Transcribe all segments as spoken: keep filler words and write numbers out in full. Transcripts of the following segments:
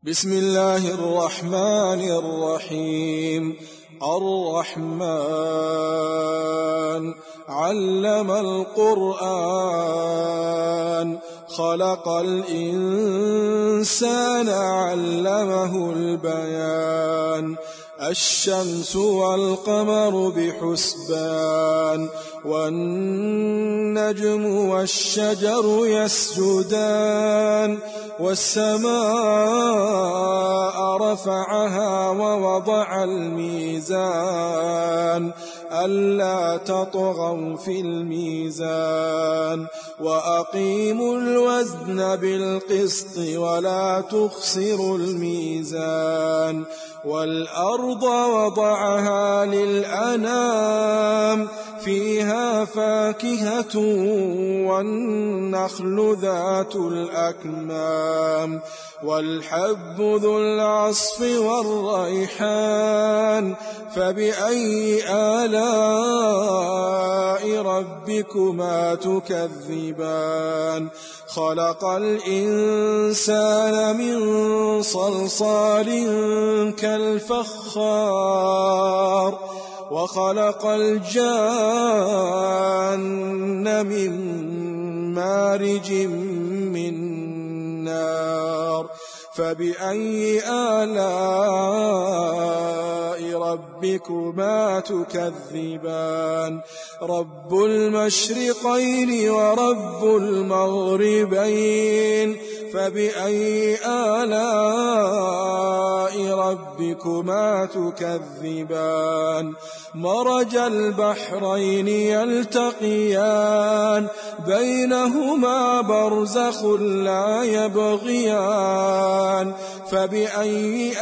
بسم الله الرحمن الرحيم. الرحمن علم القرآن خلق الإنسان علمه البيان. الشمس والقمر بحسبان والنجم والشجر يسجدان والسماء رفعها ووضع الميزان ألا تطغوا في الميزان وأقيموا الوزن بالقسط ولا تخسروا الميزان. والأرض وضعها للأنام فيها فاكهة والنخل ذات الأكمام والحب ذو العصف والريحان. فبأي آلاء ربكما تكذبان؟ خلق الإنسان من صلصال كالفخار وخلق الجان من مارج من نار. فبأي آلاء ربكما تكذبان؟ رب المشرقين ورب المغربين. فبأي آلاء ربكما تكذبان؟ مرج البحرين يلتقيان بينهما برزخ لا يبغيان. فبأي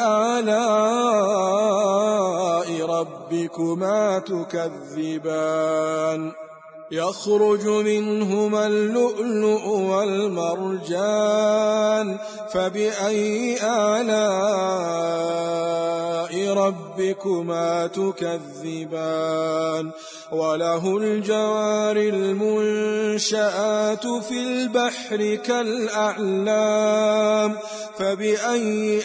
آلاء ربكما تكذبان؟ يخرج منهما اللؤلؤ والمرجان. فبأي آلاء ربكما تكذبان؟ وله الجوار المنشآت في البحر كالأعلام. فبأي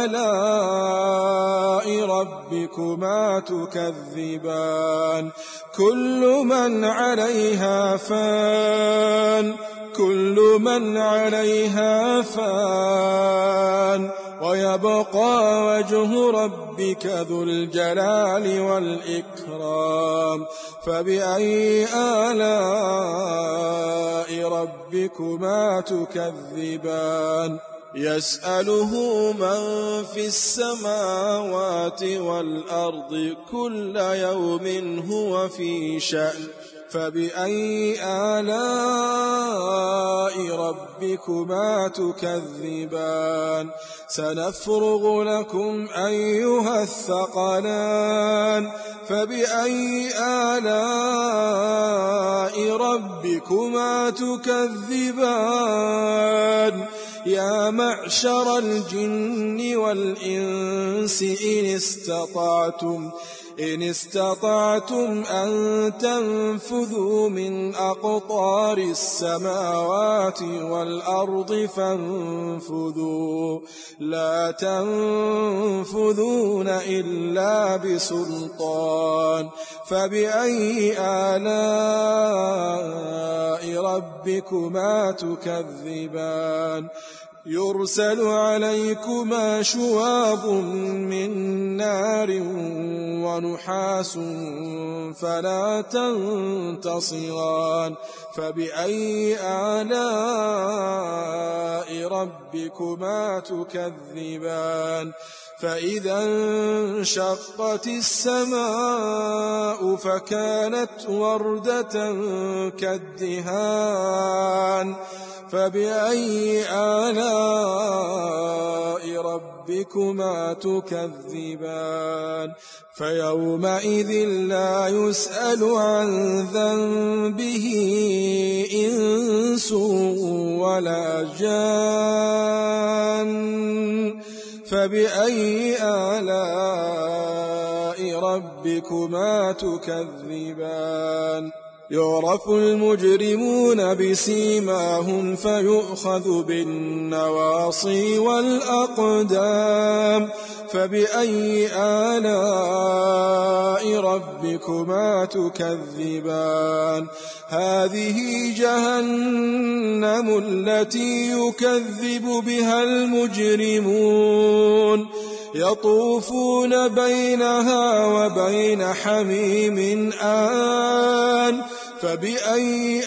آلاء ربكما تكذبان؟ كل من عليها فان كل من عليها فان ويبقى وجه ربك ذو الجلال والإكرام. فبأي آلاء ربكما تكذبان؟ يسأله من في السماوات والأرض كل يوم هو في شأن. فبأي آلاء ربكما تكذبان؟ سنفرغ لكم أيها الثقلان. فبأي آلاء ربكما تكذبان؟ يا معشر الجن والإنس إن استطعتم إن استطعتم أن تنفذوا من أقطار السماوات والأرض فانفذوا لا تنفذون إلا بسلطان. فبأي آلاء ربكما تكذبان؟ يرسل عليكما شواظ من نار ونحاس فلا تنتصران. فبأي آلاء ربكما تكذبان؟ فإذا انشقت السماء فكانت وردة كالدهان. فبأي آلاء ربكما تكذبان؟ فيومئذ لا يسأل عن ذنبه إنس ولا جان. فبأي آلاء ربكما تكذبان؟ يعرف المجرمون بسيماهم فيؤخذ بالنواصي والأقدام فبأي آلاء ربكما تكذبان هذه جهنم التي يكذب بها المجرمون يطوفون بينها وبين حميم آن فبأي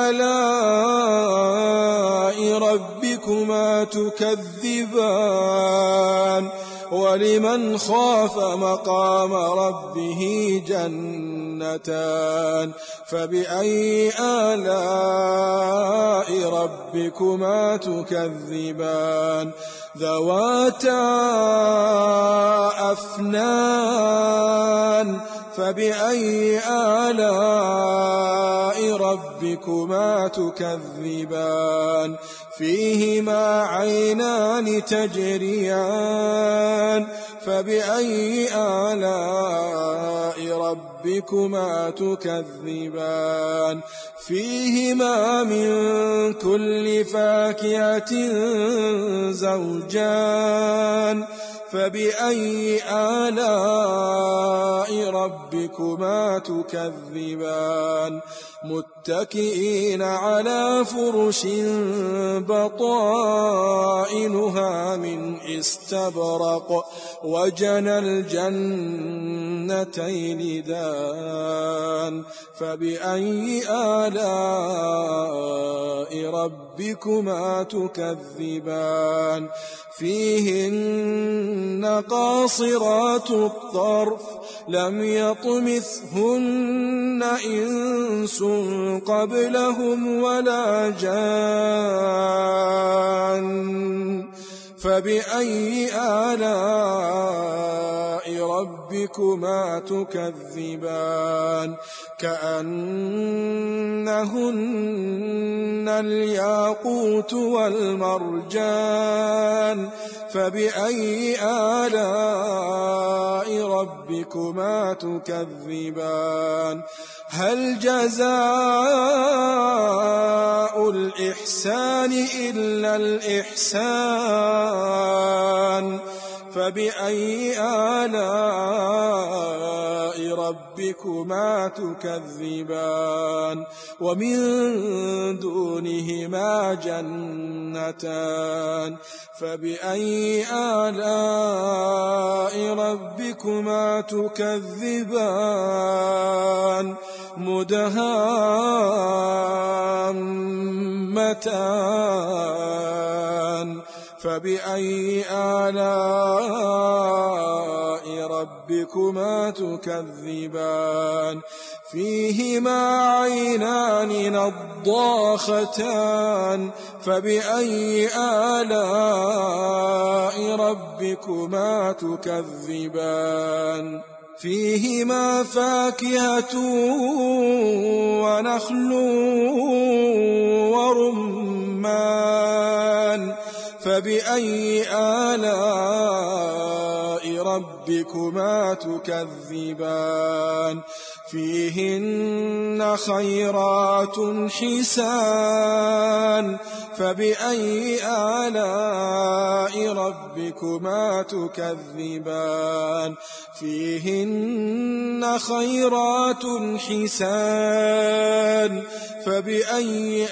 آلاء ربكما تكذبان ولمن خاف مقام ربه جنتان فبأي آلاء ربكما تكذبان ذواتا أفنان فبأي آلاء ربكما تكذبان فيهما عينان تجريان فبأي آلاء ربكما تكذبان فيهما من كل فاكهة زوجان فبأي آلاء ربكما تكذبان متكئين على فرش بطائنها من استبرق وجنى الجنتين دان فبأي آلاء ربكما تكذبان فيهن قاصرات الطرف لم يطمثهن إنس قبلهم ولا جان فبأي آلاء ربكما تكذبان كأنهن الياقوت والمرجان فبأي آلاء ربكما تكذبان هل جزاء الإحسان إلا الإحسان فبأي آلاء ربكما تكذبان ومن دونهما جنتان فبأي آلاء ربكما تكذبان مدهامتان فبأي آلاء ربكما تكذبان فيهما عينان نضاختان فبأي آلاء ربكما تكذبان فيهما فاكهة ونخل ورمان فبأي آلاء ربكما تكذبان فيهن خيرات حسان فبأي آلاء ربكما تكذبان فيهن خيرات حسان فبأي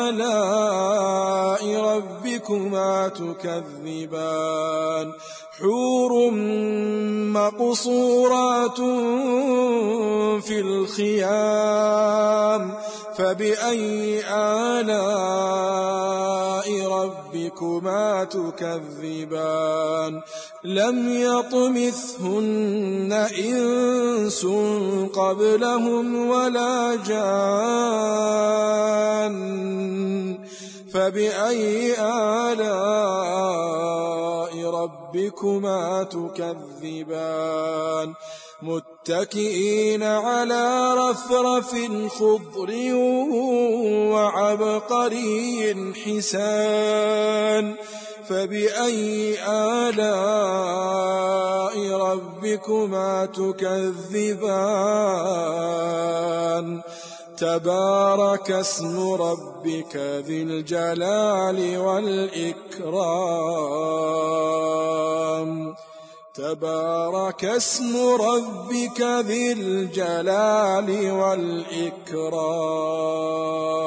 آلاء ربكما تكذبان حور مقصورات في الخيام فبأي آلاء ربكما تكذبان لم يطمثهن إنس قبلهم ولا جان فبأي آلاء ربكما تكذبان متكئين على رفرف خضر وعبقري حسان فبأي آلاء ربكما تكذبان تبارك اسم ربك ذي الجلال والإكرام تبارك اسم ربك ذي الجلال والإكرام